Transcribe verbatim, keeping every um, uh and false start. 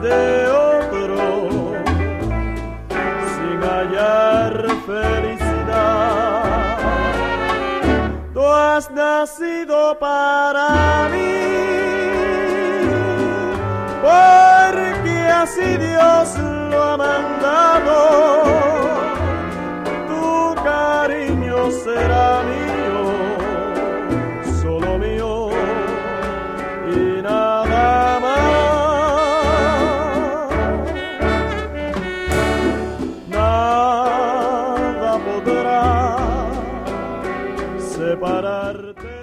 de otro sin hallar felicidad. Tú has nacido para mí, porque así Dios lo ha mandado. Tu cariño será mío, solo mío y nada más. Nada podrá separarte.